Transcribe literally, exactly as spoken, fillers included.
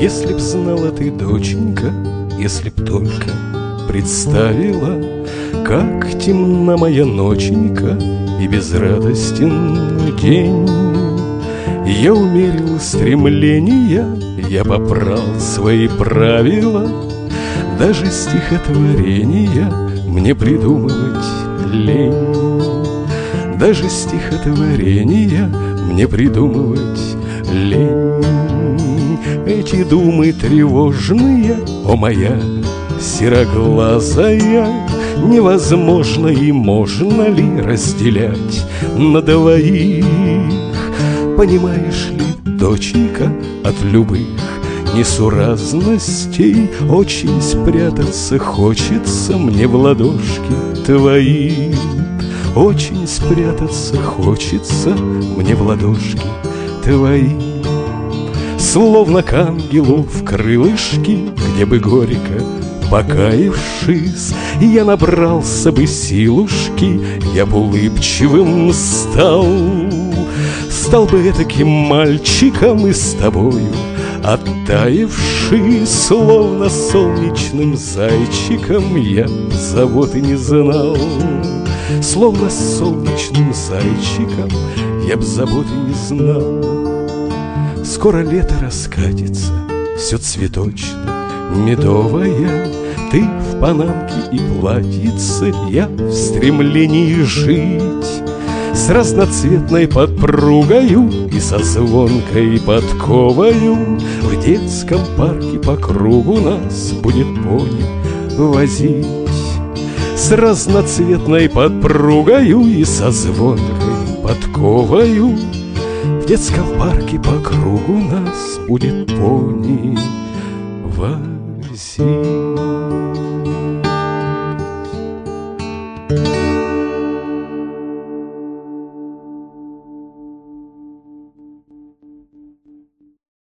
Если б знала ты, доченька, если б только представила, как темна моя ноченька и безрадостен день. Я умерил стремления, я попрал свои правила, даже стихотворения мне придумывать лень. Даже стихотворения мне придумывать лень. Эти думы тревожные, о моя сероглазая, невозможно и можно ли разделять на двоих? Понимаешь ли, доченька, от любых несуразностей очень спрятаться хочется мне в ладошки твои. Очень спрятаться хочется мне в ладошки твои. Словно к ангелу в крылышки, где бы горько покаявшись, я набрался бы силушки, я б улыбчивым стал. Стал бы таким мальчиком и с тобою оттаивший, словно солнечным зайчиком, я заботы не знал. Словно солнечным зайчиком я б заботы не знал. Скоро лето раскатится, все цветочно, медовое. Ты в панамке и платьице, я в стремлении жить. С разноцветной подпругою и со звонкой подковою в детском парке по кругу нас будет пони возить. С разноцветной подпругою и со звонкой подковою в детском парке по кругу нас будет пони возить.